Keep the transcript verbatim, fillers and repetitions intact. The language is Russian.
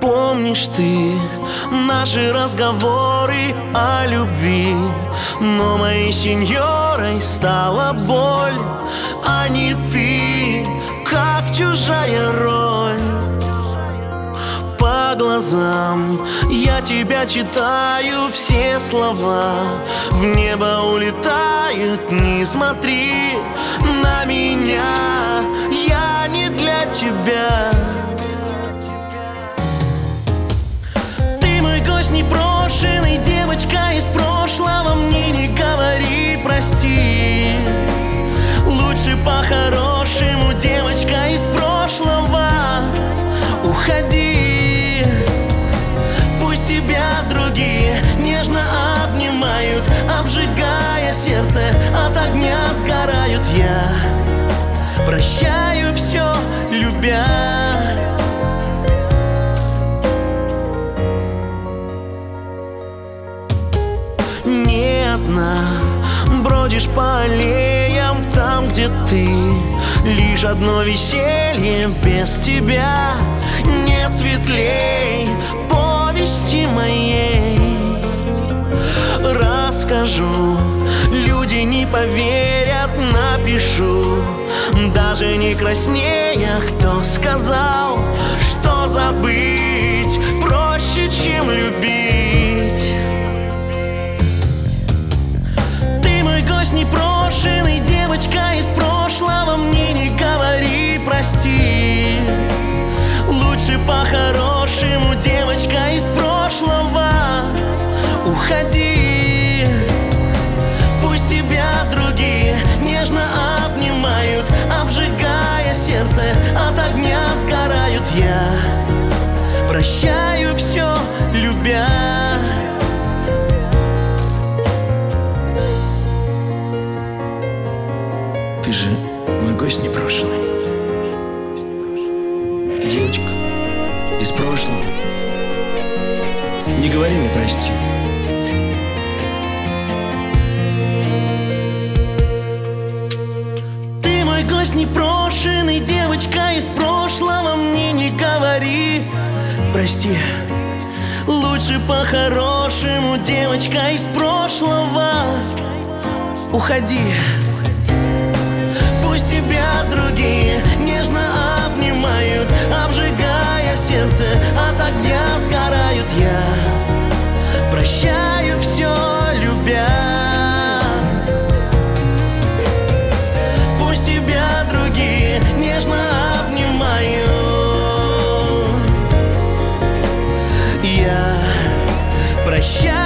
помнишь ты наши разговоры о любви, но моей сеньорой стала боль, а не ты, как чужая роль. По глазам я тебя читаю, все слова в небо улетают. Не смотри на меня, я не для тебя. Ты мой гость непрошенный, девочка из прошлого, мне не говори прости. Лучше по-хорошему, девочка из прошлого, уходи. Пусть тебя другие нежно обнимают, обжигая сердце, от огня сгорают. Я прощаю все, любя. Не одна бродишь по аллеям, там, где ты, лишь одно веселье без тебя. Нет светлей повести моей. Расскажу, люди не поверят, напишу, даже не краснея. Кто сказал, что забыть проще, чем любить? Ты мой гость непрошенный, девочка из прошлого, мне не говори прости. Лучше по-хорошему, девочка из прошлого, уходи. Пусть тебя другие нежно обнимают, обжигая сердце, от огня сгорают. Я прощаю все, любя. Ты же мой гость непрошенный, девочка из прошлого, не говори мне прости. Ты мой гость непрошенный, девочка из прошлого, мне не говори прости. Лучше по-хорошему, девочка из прошлого, уходи. Пусть тебя другие нежно обнимают, обжигая сердце, от огня сгорают. Я прощаю все, любя. Пусть тебя другие нежно обнимают. Я прощаю.